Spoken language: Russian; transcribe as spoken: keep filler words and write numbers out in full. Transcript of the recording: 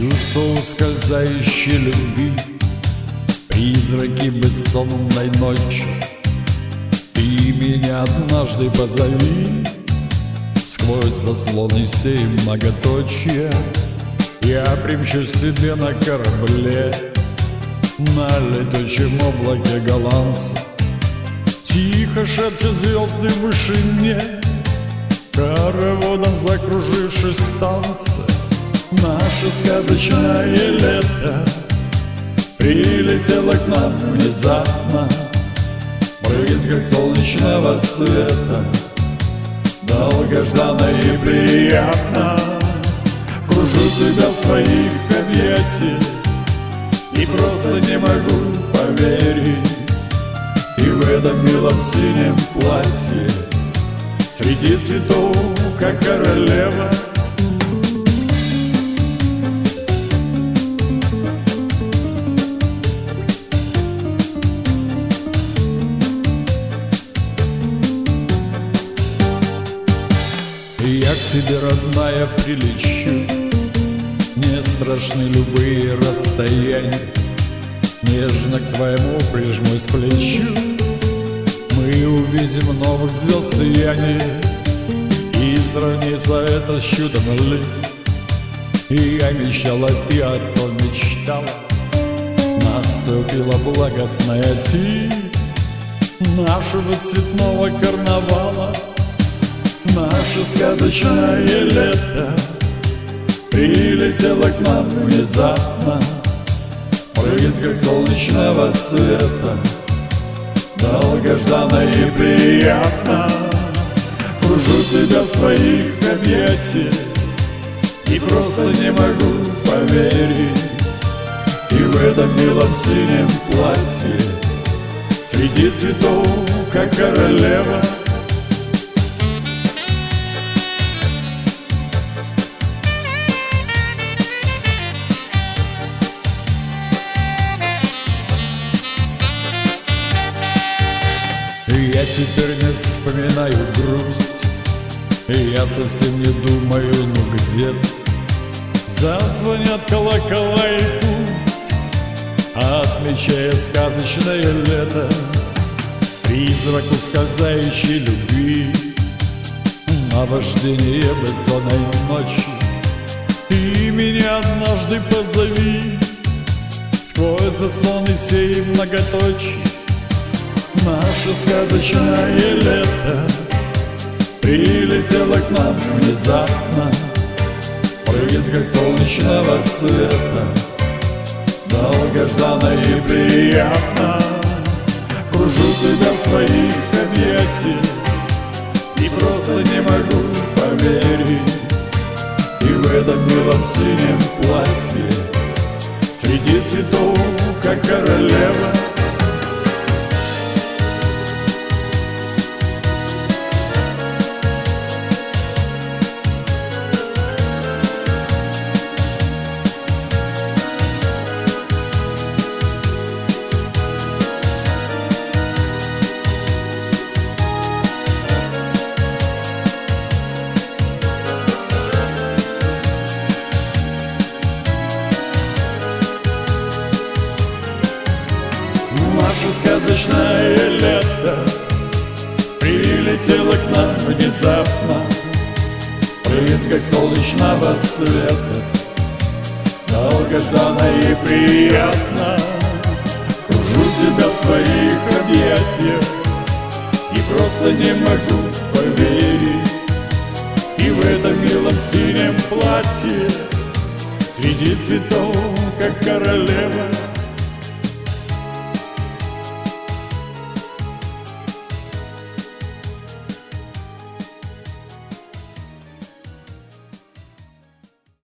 Чувство ускользающей любви, призраки бессонной ночи. Ты меня однажды позови, сквозь заслоны сей многоточия. Я примчусь к тебе на корабле, на летучем облаке голландца. Тихо шепчут звезды в вышине, хороводом закружившись в танце. Наше сказочное лето прилетело к нам внезапно, в брызгах солнечного света, долгожданно и приятно. Кружу тебя в своих объятиях и просто не могу поверить. И в этом милом синем платье среди цветов, как королева. Я к тебе, родная, прилечу, не страшны любые расстояния. Нежно к твоему прижмусь к плечу, мы увидим новых звезд сияние, и сравнится это с чудом ли. И я мечтала, ты о том мечтала. Наступила благостная тень нашего цветного карнавала. Наше сказочное лето прилетело к нам внезапно, в брызгах солнечного света, долгожданно и приятно. Кружу тебя в своих объятиях и просто не могу поверить. И в этом милом синем платье среди цветов, как королева. Я теперь не вспоминаю грусть, и я совсем не думаю, ну где-то зазвонят колокола и пусть, отмечая сказочное лето, призрак ускользающей любви, наваждение бессонной ночи. Ты меня однажды позови, сквозь заслоны сей многоточий. Наше сказочное лето прилетело к нам внезапно, в брызгах солнечного света, долгожданно и приятно. Кружу тебя в своих объятиях и просто не могу поверить. И в этом милом синем платье среди цветов, как королева. Наше сказочное лето прилетело к нам внезапно, в брызгах солнечного света, долгожданно и приятно. Кружу тебя в своих объятиях и просто не могу поверить. И в этом милом синем платье среди цветов, как королева.